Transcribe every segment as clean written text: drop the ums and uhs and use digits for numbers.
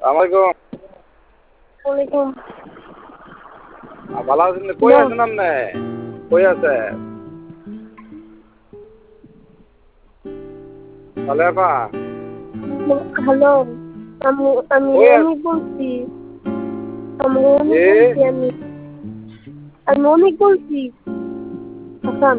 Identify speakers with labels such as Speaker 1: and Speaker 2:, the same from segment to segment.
Speaker 1: আমাকে
Speaker 2: ওয়ালাইকুম
Speaker 1: ভালো আছেন? কই আছেন আপনি? কই আছে? হ্যালো আপা।
Speaker 2: হ্যালো আমি
Speaker 1: কই
Speaker 2: অনেক বলছি আমি অনেক বলছি হাসান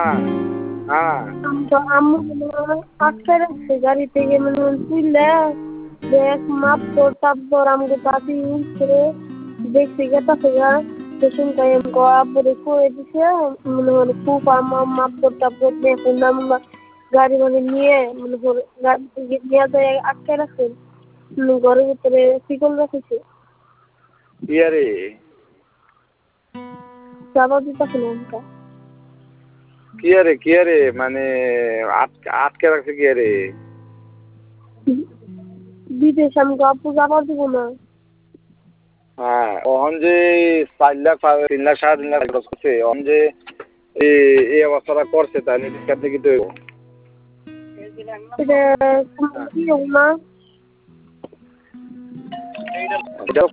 Speaker 2: আম্মু আটকে রাখছে গাড়ি থেকে তুললে দেখ মাপতর তাপতর আমাকে দাদি উঠছে দেখছি গেটা থেকে স্টেশন টাইম আব্বুরে করে দিছে খুব আমার মাপতর তাপতর দেখুন গাড়ি নিয়ে গাড়ি থেকে নিয়ে যায় আটকে রাখছে ঘরের ভিতরে শিকল রেখেছে
Speaker 1: ইয়ারে
Speaker 2: যাবার দিতেছে না আমাকে
Speaker 1: কি আরে মানে আটকে রাখছে কি আরে?
Speaker 2: বিদেশ আমি আব্বু যাবার দিব না
Speaker 1: হ্যাঁ ওহন যে 4 লাখ 3 লাখ 3.5 লাখ খরচ করছে ওহন যে এই অবস্থাটা করছে তাই নিতে কিন্তু
Speaker 2: এটা কি হোক না
Speaker 1: এটাও